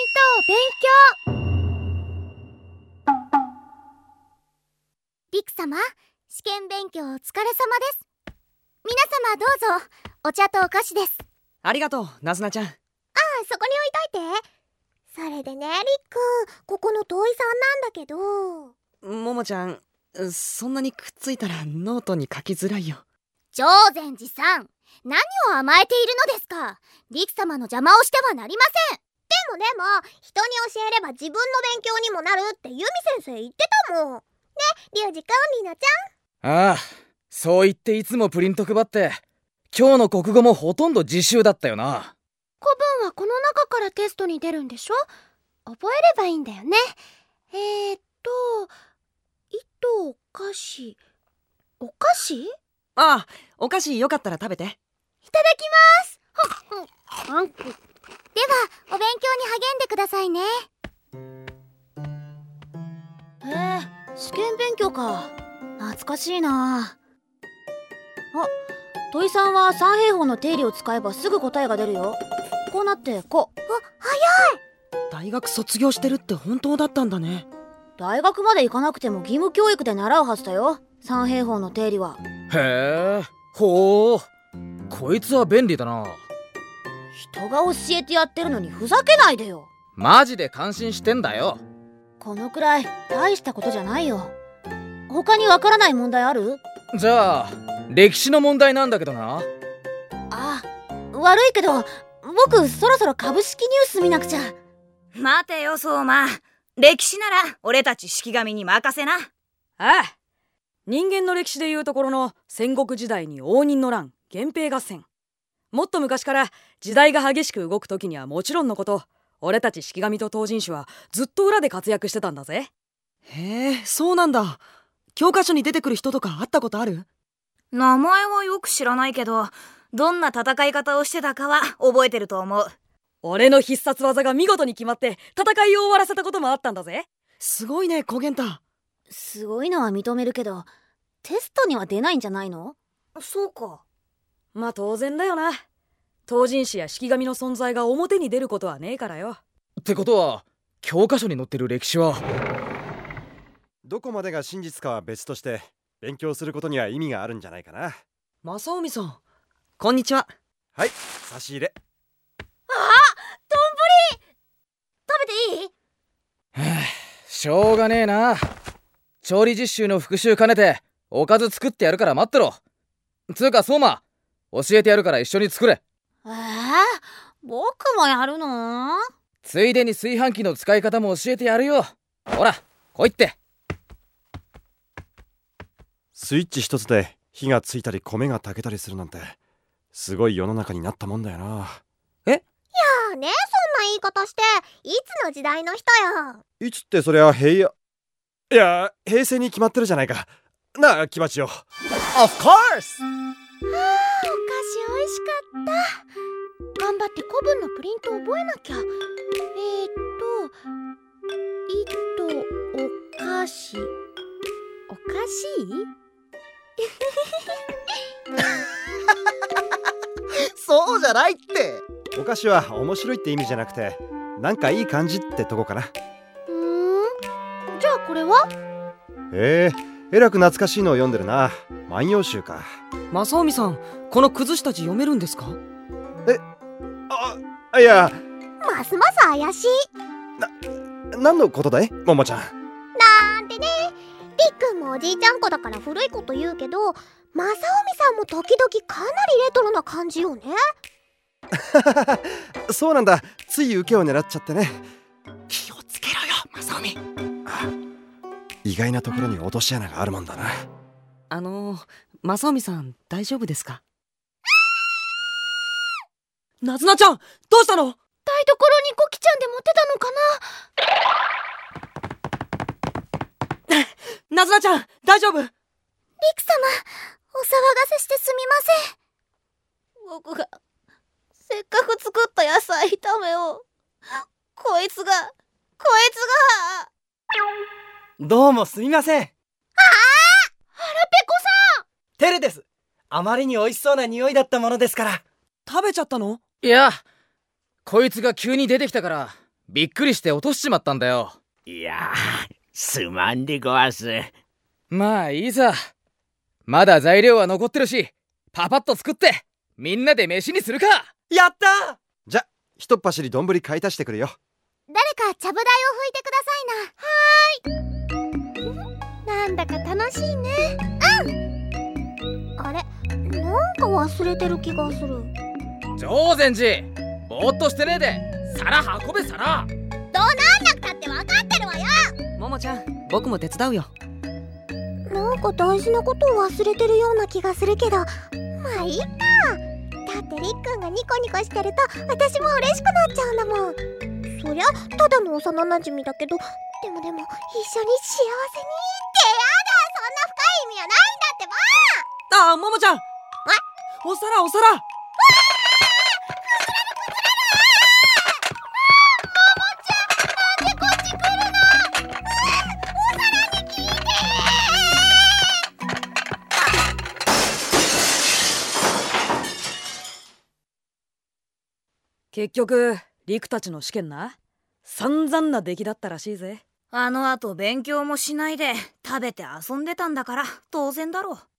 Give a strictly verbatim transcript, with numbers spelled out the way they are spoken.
当勉強。リク様、試験勉強お疲れ様です。皆様どうぞ、お茶とお菓子です。 ありがとう、ナズナちゃん。ああ、 そこに置いといて。それでね、リック、ここの遠いさんなんだけど。 ももちゃん、そんなにくっついたらノートに書きづらいよ。 常禅寺さん、何を甘えているのですか。リク様の邪魔をしてはなりません。でもでも、人に教えれば自分の勉強にもなるってユミ先生言ってたもん。ね、リュウジくん、リナちゃん。ああ、そう言っていつもプリント配って、今日の国語もほとんど自習だったよな。 古文はこの中からテストに出るんでしょ。覚えればいいんだよね。えーっと、糸お菓子、お菓子？ ああ、お菓子よかったら食べて。 いただきます。はん、はん。では、お勉強に励んでくださいね。 へえ、試験勉強か。懐かしいな。あ、土井さんは三平方の定理を使えばすぐ答えが出るよ。こうなってこう。 あ、早い。 大学卒業してるって本当だったんだね。 大学まで行かなくても義務教育で習うはずだよ、三平方の定理は。 へえ、ほう、こいつは便利だな。 人が教えてやってるのにふざけないでよ。 マジで感心してんだよ。 このくらい大したことじゃないよ。他にわからない問題ある？ じゃあ歴史の問題なんだけどな。 ああ、悪いけど僕そろそろ株式ニュース見なくちゃ。 待てよ相馬、歴史なら俺たち式神に任せな。ああ、人間の歴史でいうところの戦国時代に応仁の乱、源平合戦。もっと昔から時代が激しく動く時にはもちろんのこと、俺たち式神と東尋氏はずっと裏で活躍してたんだぜ。 へえ、そうなんだ。教科書に出てくる人とか会ったことある？ 名前はよく知らないけど、どんな戦い方をしてたかは覚えてると思う。 俺の必殺技が見事に決まって戦いを終わらせたこともあったんだぜ。 すごいね、小源太。 すごいのは認めるけど、テストには出ないんじゃないの？ そうか。 まあ当然だよな。東尋氏や式神の存在が表に出ることはねえからよ。 ってことは教科書に載ってる歴史はどこまでが真実かは別として、勉強することには意味があるんじゃないかな。 正臣さん、こんにちは。 はい、差し入れ。 あ、丼食べていい？ はあ、しょうがねえな。調理実習の復習兼ねておかず作ってやるから待ってろ。つうか相馬、教えてやるから一緒に作れ。 えー、僕もやるの？ ついでに炊飯器の使い方も教えてやるよ。ほら来いって。 スイッチ一つで火がついたり米が炊けたりするなんて、すごい世の中になったもんだよな。 いえ？ やーね、そんな言い方して。いつの時代の人よ。 いつってそりゃ平野、いや平成に決まってるじゃないかなあ、キバチよ。 Of course。 あー、お菓子美味しかった。頑張って古文のプリント覚えなきゃ。えーっと糸お菓子、おかしい？ そうじゃないって。 お菓子は面白いって意味じゃなくて、なんかいい感じってとこかな。 うーん、じゃあこれは？ えー、えらく懐かしいのを読んでるな。万葉集か。 正臣さん、この崩した字読めるんですか？ え、あ、いや、 ますます怪しい。 な、何のことだい、ももちゃん。 なんてね、りっくんもおじいちゃん子だから古いこと言うけど、正臣さんも時々かなりレトロな感じよね。 そうなんだ、つい受けを狙っちゃってね。 気をつけろよ、正臣。 意外なところに落とし穴があるもんだな。 あのー、正臣さん大丈夫ですか？なずなちゃん、どうしたの？ 台所にコキちゃんで持ってたのかな。 なずなちゃん、大丈夫？りく様、お騒がせしてすみません。 僕がせっかく作った野菜炒めを、こいつがこいつがどうもすみません。ああ、 腹ペコさん。 テルです。あまりに美味しそうな匂いだったものですから。 食べちゃったの？ いや、こいつが急に出てきたからびっくりして落としちまったんだよ。 いやー、すまんでごわす。 まあいいさ。まだ材料は残ってるし、パパッと作ってみんなで飯にするか。 やったじゃひとっ走り丼買い足してくるよ。 誰かちゃぶ台を拭いてくださいな。はーい。なんだか楽しいね。うん。あれ、なんか忘れてる気がする。 常禅寺、ぼーっとしてねえで皿運べ皿。 どうなんなくたって分かってるわよ。 ももちゃん、僕も手伝うよ。 なんか大事なことを忘れてるような気がするけど、まあいいか。だってりっくんがニコニコしてると私も嬉しくなっちゃうんだもん。そりゃただの幼なじみだけど、でもでも一緒に幸せにってやだ。そんな深い意味はないんだってば。 ああ、ももちゃん、お皿お皿。 結局リクたちの試験な、散々な出来だったらしいぜ。 あの後勉強もしないで食べて遊んでたんだから当然だろう。